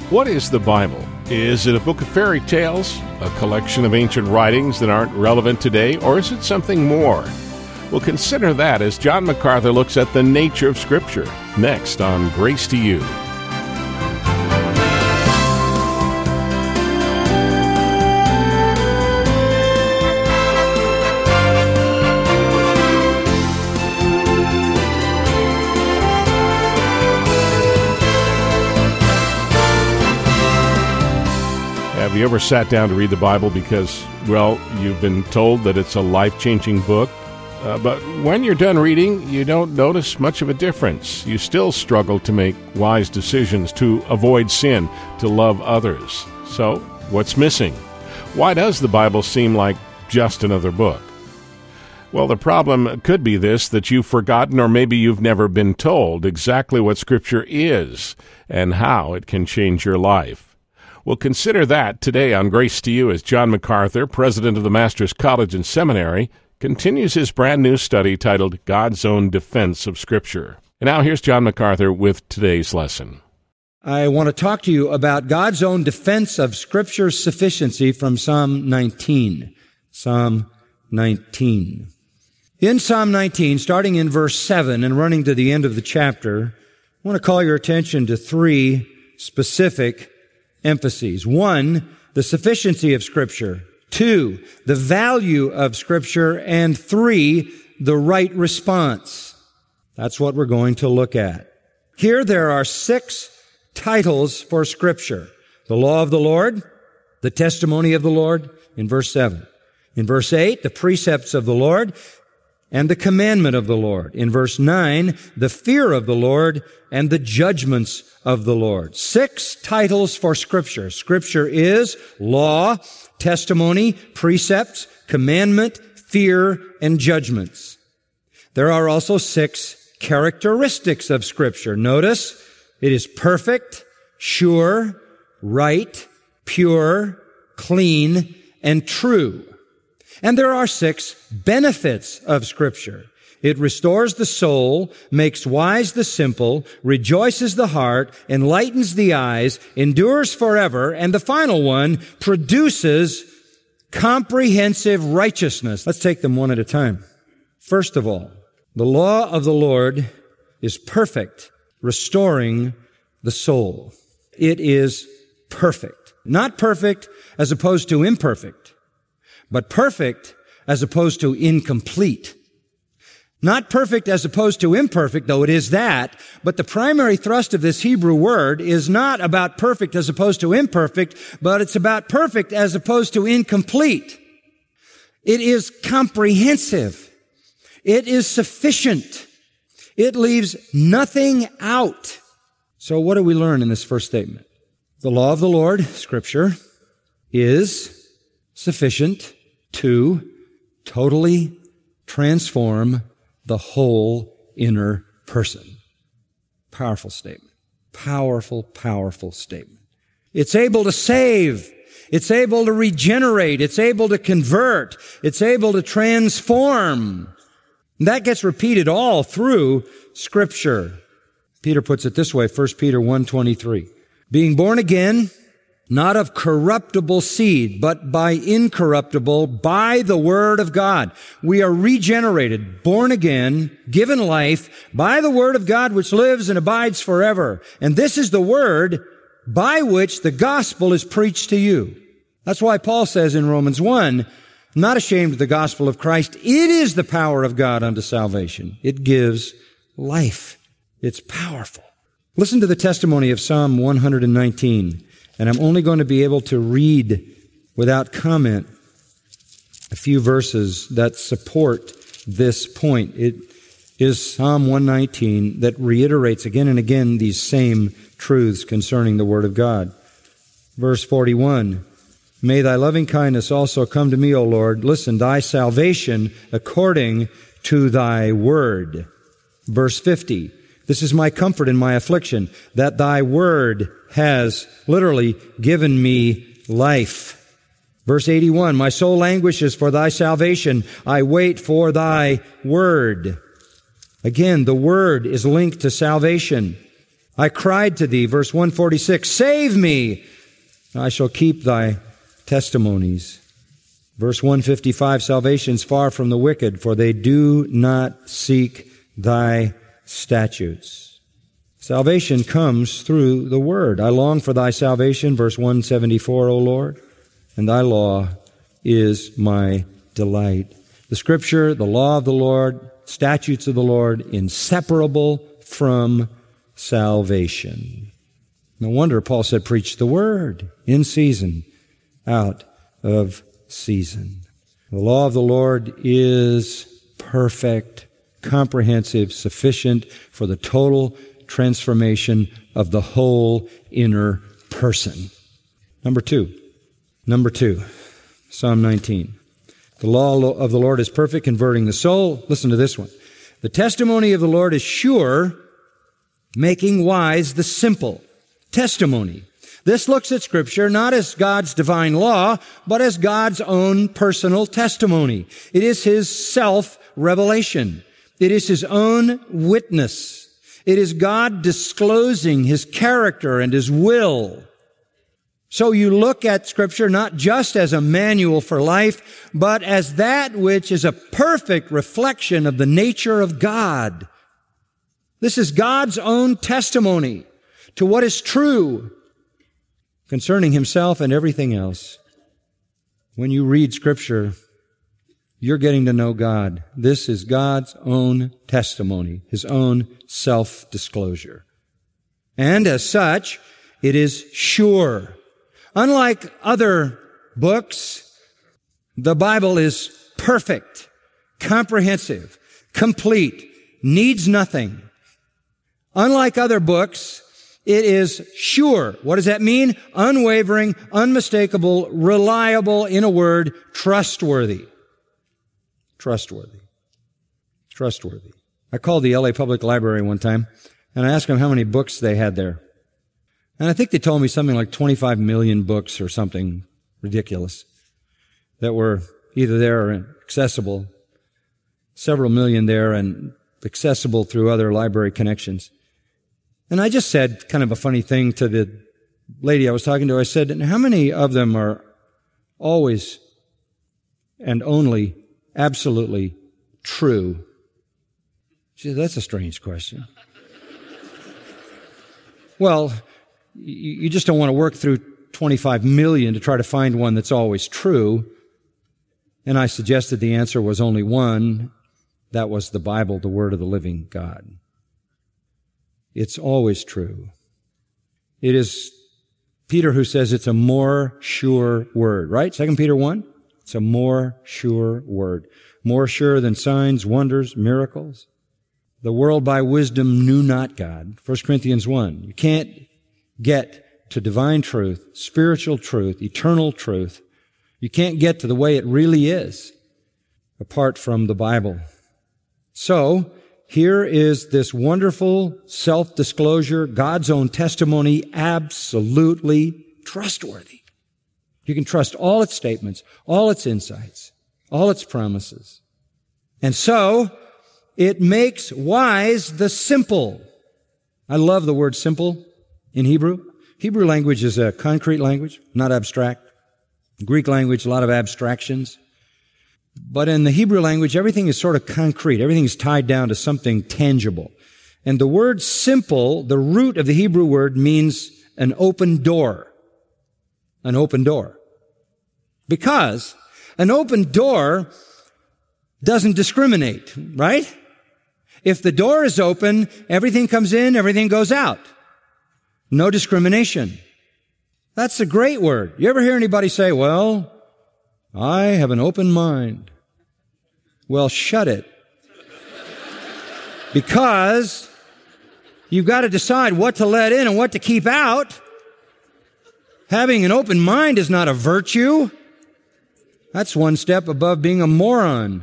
What is the Bible? Is it a book of fairy tales, a collection of ancient writings that aren't relevant today, or is it something more? We'll consider that as John MacArthur looks at the nature of Scripture, next on Grace to You. Have you ever sat down to read the Bible because, well, you've been told that it's a life-changing book? But when you're done reading, you don't notice much of a difference. You still struggle to make wise decisions, to avoid sin, to love others. So, what's missing? Why does the Bible seem like just another book? Well, the problem could be this, that you've forgotten, or maybe you've never been told exactly what Scripture is and how it can change your life. We'll consider that today on Grace to You as John MacArthur, president of the Master's College and Seminary, continues his brand new study titled God's Own Defense of Scripture. And now here's John MacArthur with today's lesson. I want to talk to you about God's own defense of Scripture's sufficiency from Psalm 19. Psalm 19. In Psalm 19, starting in verse 7 and running to the end of the chapter, I want to call your attention to three specific emphases. 1, the sufficiency of Scripture. 2, the value of Scripture. And 3, the right response. That's what we're going to look at. Here there are 6 titles for Scripture. The law of the Lord, the testimony of the Lord, in verse 7. In verse 8, the precepts of the Lord, and the commandment of the Lord. In verse 9, the fear of the Lord and the judgments of the Lord. 6 titles for Scripture. Scripture is law, testimony, precepts, commandment, fear, and judgments. There are also 6 characteristics of Scripture. Notice, it is perfect, sure, right, pure, clean, and true. And there are 6 benefits of Scripture. It restores the soul, makes wise the simple, rejoices the heart, enlightens the eyes, endures forever, and the final one, produces comprehensive righteousness. Let's take them one at a time. First of all, the law of the Lord is perfect, restoring the soul. It is perfect. Not perfect as opposed to imperfect, but perfect as opposed to incomplete. Not perfect as opposed to imperfect, though it is that, but the primary thrust of this Hebrew word is not about perfect as opposed to imperfect, but it's about perfect as opposed to incomplete. It is comprehensive. It is sufficient. It leaves nothing out. So what do we learn in this first statement? The law of the Lord, Scripture, is sufficient to totally transform the whole inner person. Powerful statement. Powerful, powerful statement. It's able to save. It's able to regenerate. It's able to convert. It's able to transform. And that gets repeated all through Scripture. Peter puts it this way, 1 Peter 1:23. Being born again, not of corruptible seed, but by incorruptible, by the Word of God. We are regenerated, born again, given life by the Word of God, which lives and abides forever. And this is the Word by which the gospel is preached to you. That's why Paul says in Romans 1, not ashamed of the gospel of Christ. It is the power of God unto salvation. It gives life. It's powerful. Listen to the testimony of Psalm 119. And I'm only going to be able to read without comment a few verses that support this point. It is Psalm 119 that reiterates again and again these same truths concerning the Word of God. Verse 41, may thy loving kindness also come to me, O Lord. Listen, thy salvation according to thy word. Verse 50, this is my comfort in my affliction, that thy word has literally given me life. Verse 81, my soul languishes for thy salvation. I wait for thy word. Again, the word is linked to salvation. I cried to thee, verse 146, save me. I shall keep thy testimonies. Verse 155, salvation's far from the wicked, for they do not seek thy statutes. Salvation comes through the Word. I long for thy salvation, verse 174, O Lord, and thy law is my delight. The Scripture, the law of the Lord, statutes of the Lord, inseparable from salvation. No wonder Paul said, preach the Word in season, out of season. The law of the Lord is perfect, comprehensive, sufficient for the total transformation of the whole inner person. Number two, Psalm 19. The law of the Lord is perfect, converting the soul. Listen to this one. The testimony of the Lord is sure, making wise the simple. Testimony. This looks at Scripture not as God's divine law, but as God's own personal testimony. It is His self-revelation. It is His own witness. It is God disclosing His character and His will. So you look at Scripture not just as a manual for life, but as that which is a perfect reflection of the nature of God. This is God's own testimony to what is true concerning Himself and everything else. When you read Scripture, you're getting to know God. This is God's own testimony, His own self-disclosure. And as such, it is sure. Unlike other books, the Bible is perfect, comprehensive, complete, needs nothing. Unlike other books, it is sure. What does that mean? Unwavering, unmistakable, reliable, in a word, trustworthy. Trustworthy. Trustworthy. I called the LA Public Library one time, and I asked them how many books they had there. And I think they told me something like 25 million books or something ridiculous that were either there or accessible. Several million there and accessible through other library connections. And I just said kind of a funny thing to the lady I was talking to. I said, and how many of them are always and only absolutely true? She said, that's a strange question. Well, you just don't want to work through 25 million to try to find one that's always true. And I suggested the answer was only one. That was the Bible, the Word of the living God. It's always true. It is Peter who says it's a more sure word, right? 2 Peter 1. It's a more sure word. More sure than signs, wonders, miracles. The world by wisdom knew not God. 1 Corinthians 1. You can't get to divine truth, spiritual truth, eternal truth. You can't get to the way it really is apart from the Bible. So, here is this wonderful self-disclosure, God's own testimony, absolutely trustworthy. You can trust all its statements, all its insights, all its promises. And so, it makes wise the simple. I love the word simple in Hebrew. Hebrew language is a concrete language, not abstract. Greek language, a lot of abstractions. But in the Hebrew language, everything is sort of concrete. Everything is tied down to something tangible. And the word simple, the root of the Hebrew word, means an open door. An open door. Because an open door doesn't discriminate, right? If the door is open, everything comes in, everything goes out. No discrimination. That's a great word. You ever hear anybody say, well, I have an open mind? Well, shut it. Because you've got to decide what to let in and what to keep out. Having an open mind is not a virtue. That's one step above being a moron.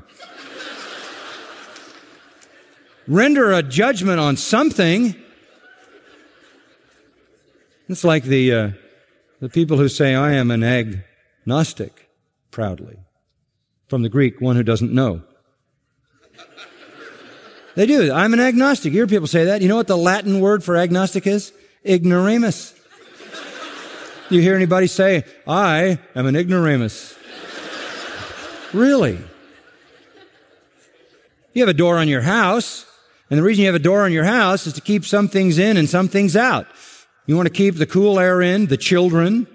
Render a judgment on something. It's like the people who say, I am an agnostic, proudly. From the Greek, one who doesn't know. They do. I'm an agnostic. You hear people say that. You know what the Latin word for agnostic is? Ignoramus. You hear anybody say, I am an ignoramus? Really? You have a door on your house, and the reason you have a door on your house is to keep some things in and some things out. You want to keep the cool air in, the children,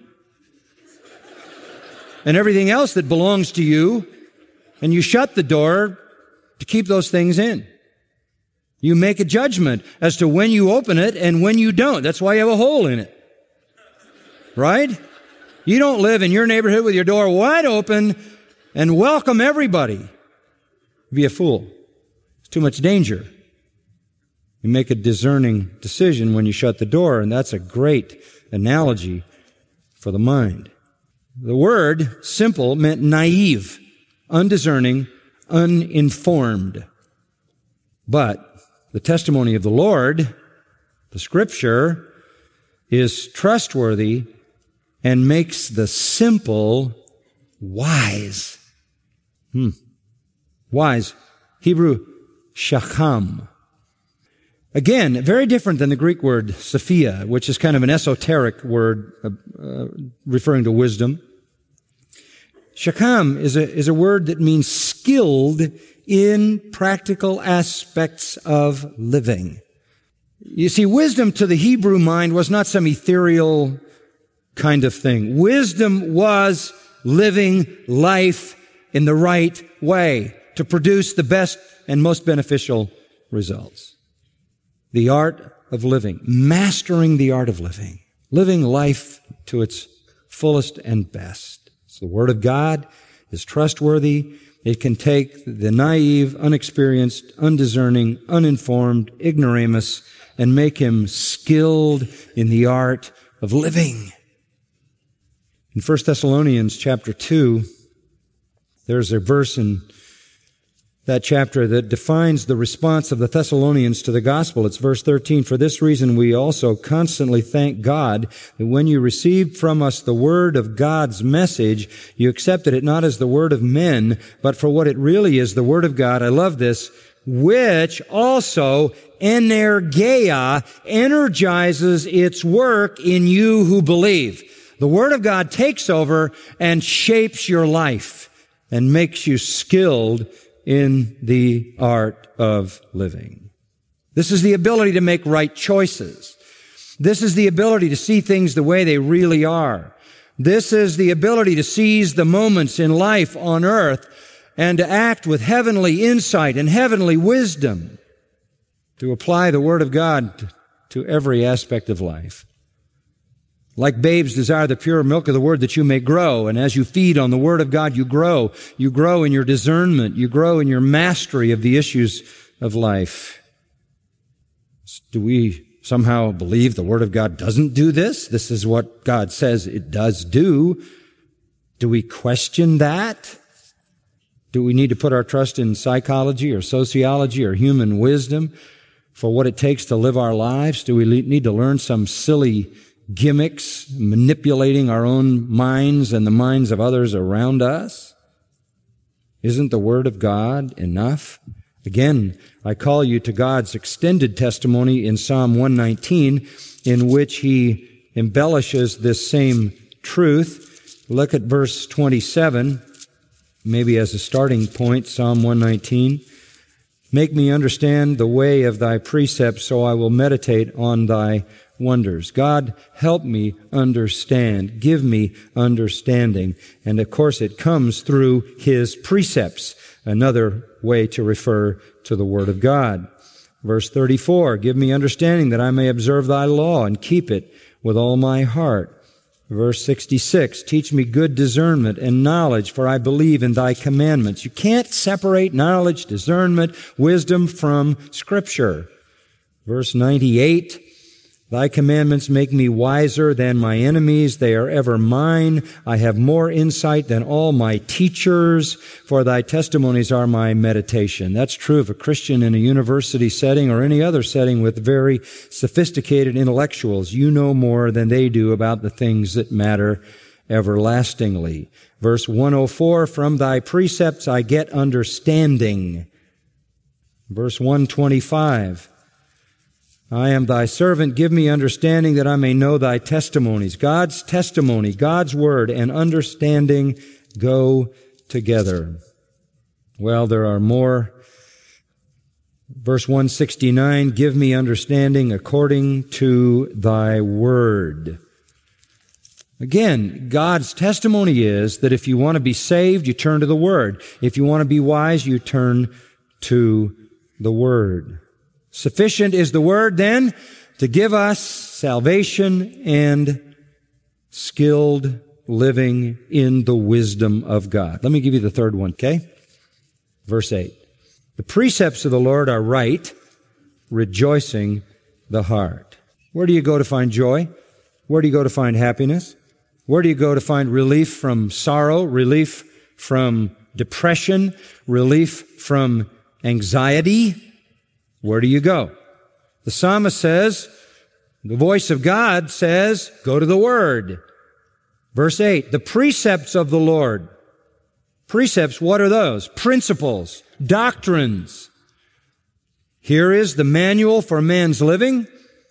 and everything else that belongs to you, and you shut the door to keep those things in. You make a judgment as to when you open it and when you don't. That's why you have a hole in it. Right? You don't live in your neighborhood with your door wide open and welcome everybody. Be a fool. It's too much danger. You make a discerning decision when you shut the door, and that's a great analogy for the mind. The word simple meant naive, undiscerning, uninformed. But the testimony of the Lord, the Scripture, is trustworthy and makes the simple wise. Wise. Hebrew, shacham. Again, very different than the Greek word Sophia, which is kind of an esoteric word referring to wisdom. Shacham is a word that means skilled in practical aspects of living. You see, wisdom to the Hebrew mind was not some ethereal kind of thing. Wisdom was living life in the right way to produce the best and most beneficial results. The art of living, mastering the art of living, living life to its fullest and best. So the Word of God is trustworthy. It can take the naive, unexperienced, undiscerning, uninformed, ignoramus, and make him skilled in the art of living. In 1 Thessalonians chapter 2, there's a verse in that chapter that defines the response of the Thessalonians to the gospel. It's verse 13. For this reason we also constantly thank God that when you received from us the word of God's message, you accepted it not as the word of men, but for what it really is, the word of God. I love this. Which also energeia energizes its work in you who believe. The word of God takes over and shapes your life and makes you skilled in the art of living. This is the ability to make right choices. This is the ability to see things the way they really are. This is the ability to seize the moments in life on earth and to act with heavenly insight and heavenly wisdom, to apply the Word of God to every aspect of life. Like babes desire the pure milk of the Word that you may grow. And as you feed on the Word of God, you grow. You grow in your discernment. You grow in your mastery of the issues of life. Do we somehow believe the Word of God doesn't do this? This is what God says it does do. Do we question that? Do we need to put our trust in psychology or sociology or human wisdom for what it takes to live our lives? Do we need to learn some silly gimmicks, manipulating our own minds and the minds of others around us? Isn't the Word of God enough? Again, I call you to God's extended testimony in Psalm 119, in which He embellishes this same truth. Look at verse 27, maybe as a starting point, Psalm 119. Make me understand the way of thy precepts, so I will meditate on thy wonders. God, help me understand. Give me understanding. And of course, it comes through His precepts, another way to refer to the Word of God. Verse 34, give me understanding that I may observe thy law and keep it with all my heart. Verse 66, teach me good discernment and knowledge, for I believe in thy commandments. You can't separate knowledge, discernment, wisdom from Scripture. Verse 98, thy commandments make me wiser than my enemies. They are ever mine. I have more insight than all my teachers, for thy testimonies are my meditation. That's true of a Christian in a university setting or any other setting with very sophisticated intellectuals. You know more than they do about the things that matter everlastingly. Verse 104, from thy precepts I get understanding. Verse 125. I am thy servant, give me understanding that I may know thy testimonies. God's testimony, God's word, and understanding go together. Well, there are more. Verse 169, give me understanding according to thy word. Again, God's testimony is that if you want to be saved, you turn to the word. If you want to be wise, you turn to the word. Sufficient is the word then to give us salvation and skilled living in the wisdom of God. Let me give you the third one, okay? Verse 8. The precepts of the Lord are right, rejoicing the heart. Where do you go to find joy? Where do you go to find happiness? Where do you go to find relief from sorrow, relief from depression, relief from anxiety? Where do you go? The psalmist says, the voice of God says, go to the Word. Verse 8, the precepts of the Lord. Precepts, what are those? Principles, doctrines. Here is the manual for man's living.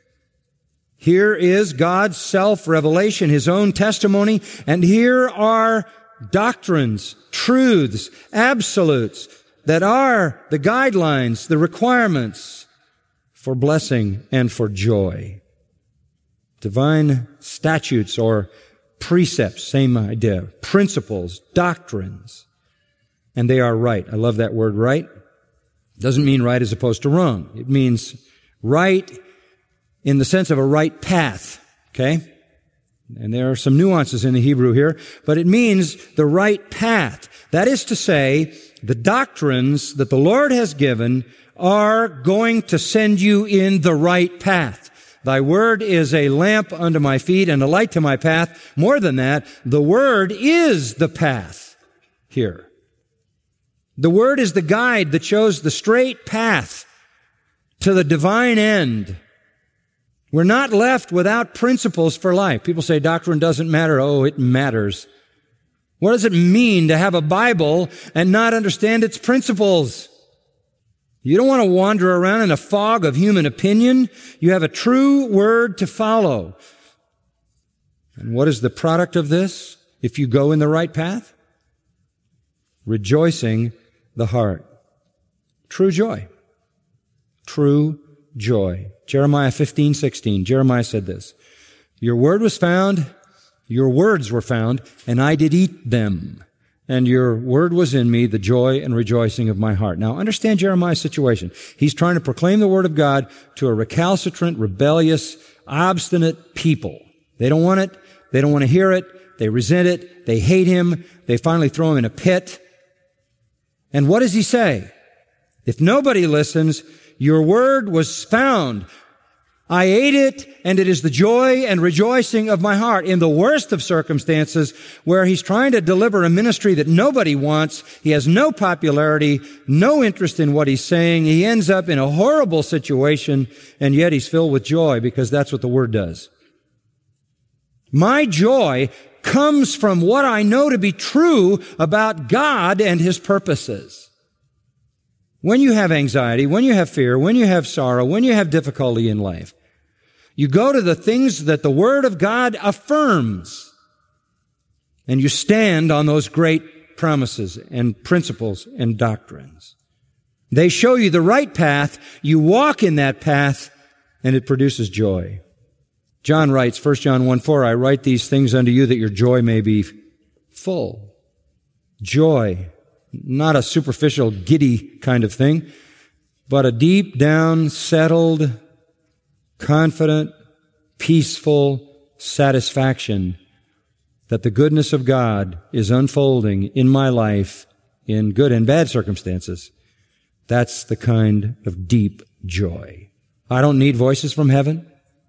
Here is God's self-revelation, His own testimony, and here are doctrines, truths, absolutes, that are the guidelines, the requirements for blessing and for joy. Divine statutes or precepts, same idea. Principles, doctrines. And they are right. I love that word right. Doesn't mean right as opposed to wrong. It means right in the sense of a right path. Okay? And there are some nuances in the Hebrew here, but it means the right path. That is to say, the doctrines that the Lord has given are going to send you in the right path. Thy word is a lamp unto my feet and a light to my path. More than that, the word is the path here. The word is the guide that shows the straight path to the divine end. We're not left without principles for life. People say doctrine doesn't matter. Oh, it matters. What does it mean to have a Bible and not understand its principles? You don't want to wander around in a fog of human opinion. You have a true word to follow. And what is the product of this if you go in the right path? Rejoicing the heart. True joy. True joy. Jeremiah 15:16. Jeremiah said this, your word was found, your words were found, and I did eat them. And your word was in me, the joy and rejoicing of my heart. Now, understand Jeremiah's situation. He's trying to proclaim the word of God to a recalcitrant, rebellious, obstinate people. They don't want it. They don't want to hear it. They resent it. They hate him. They finally throw him in a pit. And what does he say? If nobody listens, your word was found. I ate it, and it is the joy and rejoicing of my heart. In the worst of circumstances, where he's trying to deliver a ministry that nobody wants, he has no popularity, no interest in what he's saying, he ends up in a horrible situation, and yet he's filled with joy because that's what the Word does. My joy comes from what I know to be true about God and His purposes. When you have anxiety, when you have fear, when you have sorrow, when you have difficulty in life, you go to the things that the Word of God affirms, and you stand on those great promises and principles and doctrines. They show you the right path, you walk in that path, and it produces joy. John writes, 1 John 1:4, I write these things unto you that your joy may be full. Joy, not a superficial, giddy kind of thing, but a deep down, settled, confident, peaceful satisfaction that the goodness of God is unfolding in my life in good and bad circumstances. That's the kind of deep joy. I don't need voices from heaven.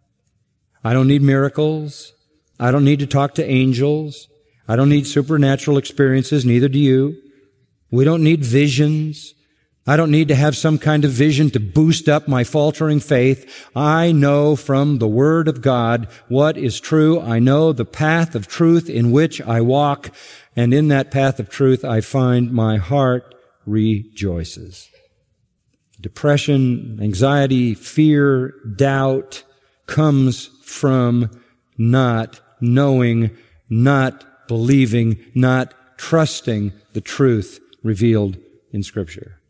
I don't need miracles. I don't need to talk to angels. I don't need supernatural experiences, neither do you. We don't need visions. I don't need to have some kind of vision to boost up my faltering faith. I know from the Word of God what is true. I know the path of truth in which I walk, and in that path of truth I find my heart rejoices. Depression, anxiety, fear, doubt comes from not knowing, not believing, not trusting the truth revealed in Scripture.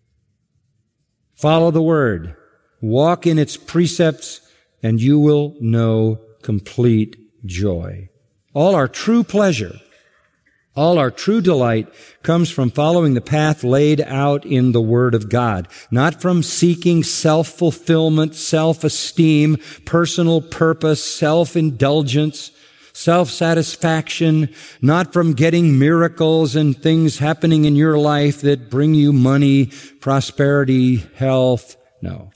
Follow the Word. Walk in its precepts, and you will know complete joy. All our true pleasure, all our true delight comes from following the path laid out in the Word of God, not from seeking self-fulfillment, self-esteem, personal purpose, self-indulgence, self-satisfaction, not from getting miracles and things happening in your life that bring you money, prosperity, health. No.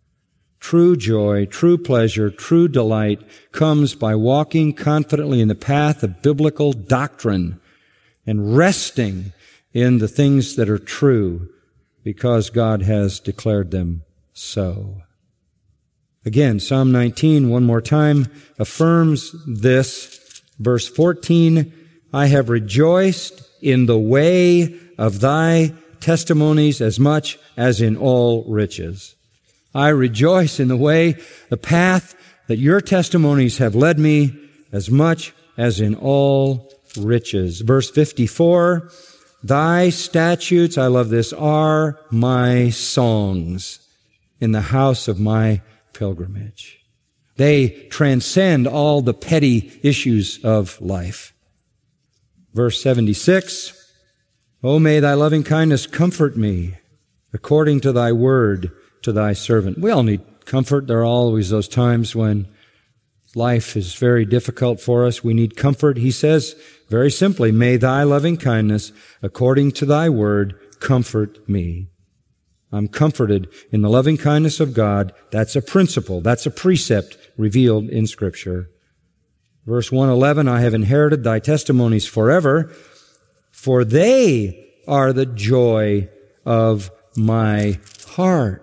True joy, true pleasure, true delight comes by walking confidently in the path of biblical doctrine and resting in the things that are true because God has declared them so. Again, Psalm 19, one more time, affirms this. Verse 14, I have rejoiced in the way of thy testimonies as much as in all riches. I rejoice in the way, the path that your testimonies have led me as much as in all riches. Verse 54, thy statutes, I love this, are my songs in the house of my pilgrimage. They transcend all the petty issues of life. Verse 76, O may thy loving kindness comfort me according to thy word to thy servant. We all need comfort. There are always those times when life is very difficult for us. We need comfort. He says very simply, may thy loving kindness according to thy word comfort me. I'm comforted in the loving kindness of God. That's a principle. That's a precept revealed in Scripture. Verse 111, I have inherited thy testimonies forever, for they are the joy of my heart.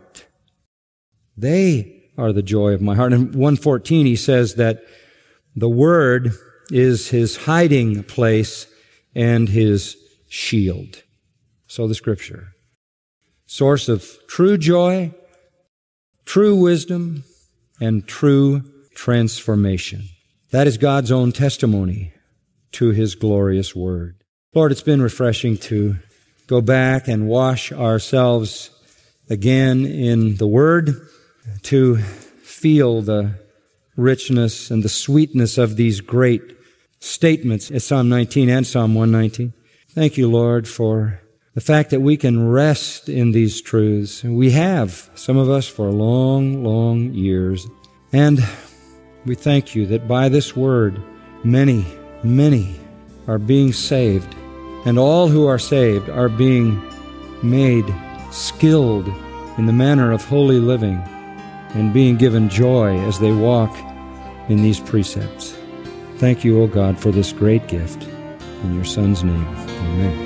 They are the joy of my heart. In 114, he says that the Word is his hiding place and his shield. So the Scripture. Source of true joy, true wisdom, and true transformation. That is God's own testimony to His glorious Word. Lord, it's been refreshing to go back and wash ourselves again in the Word, to feel the richness and the sweetness of these great statements in Psalm 19 and Psalm 119. Thank you, Lord, for the fact that we can rest in these truths. We have, some of us, for long, long years. And we thank you that by this word, many, many are being saved. And all who are saved are being made skilled in the manner of holy living and being given joy as they walk in these precepts. Thank you, O God, for this great gift. In your Son's name, amen.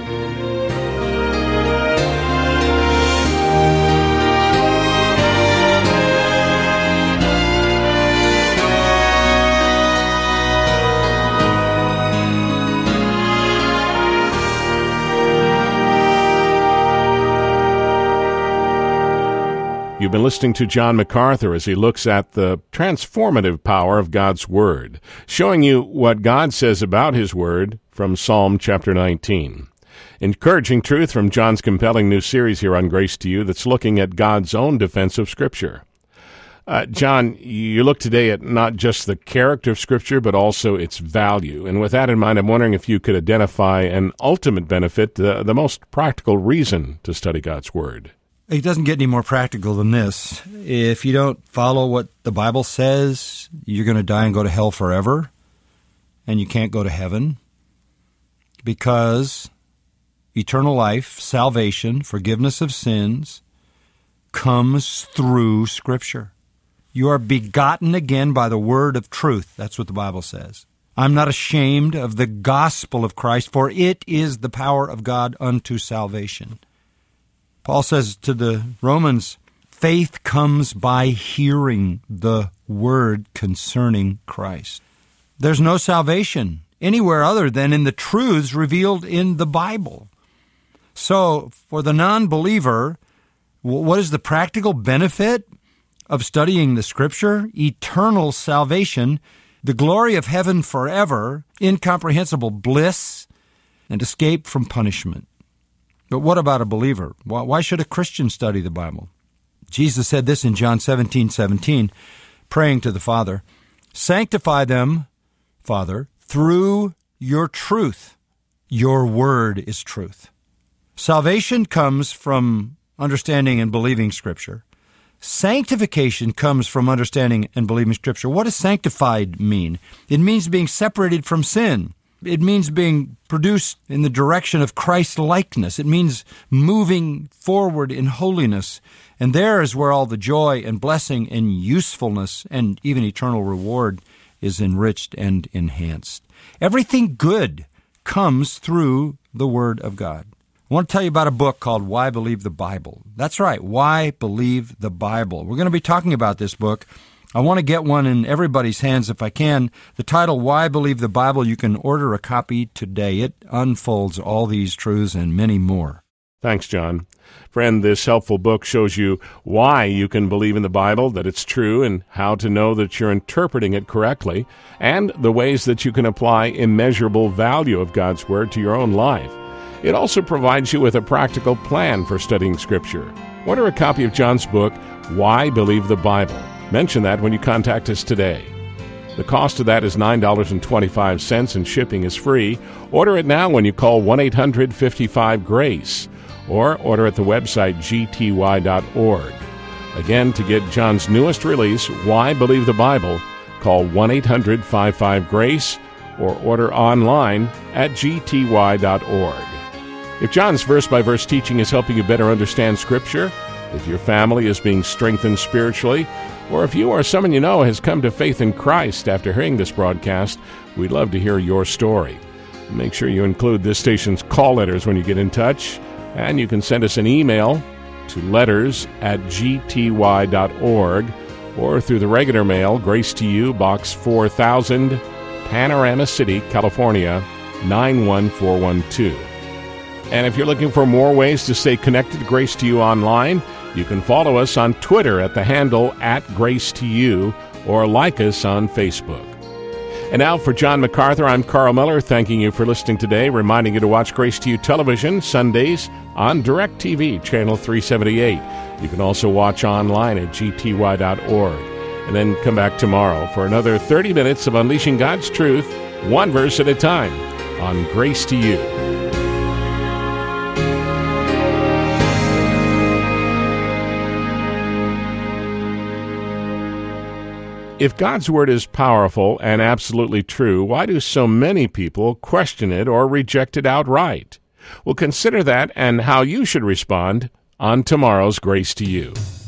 You've been listening to John MacArthur as he looks at the transformative power of God's Word, showing you what God says about His Word from Psalm chapter 19. Encouraging truth from John's compelling new series here on Grace to You that's looking at God's own defense of Scripture. John, you look today at not just the character of Scripture, but also its value. And with that in mind, I'm wondering if you could identify an ultimate benefit, the most practical reason to study God's Word. It doesn't get any more practical than this. If you don't follow what the Bible says, you're going to die and go to hell forever, and you can't go to heaven, because eternal life, salvation, forgiveness of sins, comes through Scripture. You are begotten again by the word of truth. That's what the Bible says. I'm not ashamed of the gospel of Christ, for it is the power of God unto salvation. Paul says to the Romans, faith comes by hearing the word concerning Christ. There's no salvation anywhere other than in the truths revealed in the Bible. So, for the non-believer, What is the practical benefit of studying the Scripture? Eternal salvation, the glory of heaven forever, incomprehensible bliss, and escape from punishment. But what about a believer? Why should a Christian study the Bible? Jesus said this in John 17:17, praying to the Father, "Sanctify them, Father, through your truth. Your word is truth." Salvation comes from understanding and believing Scripture. Sanctification comes from understanding and believing Scripture. What does sanctified mean? It means being separated from sin. It means being produced in the direction of Christ-likeness. It means moving forward in holiness. And there is where all the joy and blessing and usefulness and even eternal reward is enriched and enhanced. Everything good comes through the Word of God. I want to tell you about a book called Why Believe the Bible. That's right, Why Believe the Bible. We're going to be talking about this book. I want to get one in everybody's hands if I can. The title, Why Believe the Bible, you can order a copy today. It unfolds all these truths and many more. Thanks, John. Friend, this helpful book shows you why you can believe in the Bible, that it's true, and how to know that you're interpreting it correctly, and the ways that you can apply immeasurable value of God's Word to your own life. It also provides you with a practical plan for studying Scripture. Order a copy of John's book, Why Believe the Bible. Mention that when you contact us today. The cost of that is $9.25, and shipping is free. Order it now when you call 1-800-55-GRACE, or order at the website gty.org. Again, to get John's newest release, Why Believe the Bible, call 1-800-55-GRACE, or order online at gty.org. If John's verse-by-verse teaching is helping you better understand Scripture, if your family is being strengthened spiritually, or if you or someone you know has come to faith in Christ after hearing this broadcast, we'd love to hear your story. Make sure you include this station's call letters when you get in touch, and you can send us an email to letters@gty.org, or through the regular mail, Grace to You, Box 4000, Panorama City, California, 91412. And if you're looking for more ways to stay connected to Grace to You online, you can follow us on Twitter at the handle @GraceToYou, or like us on Facebook. And now for John MacArthur, I'm Carl Miller, thanking you for listening today, reminding you to watch Grace to You television Sundays on DirecTV, Channel 378. You can also watch online at gty.org. And then come back tomorrow for another 30 minutes of unleashing God's truth, one verse at a time, on Grace to You. If God's Word is powerful and absolutely true, why do so many people question it or reject it outright? Well, consider that and how you should respond on tomorrow's Grace to You.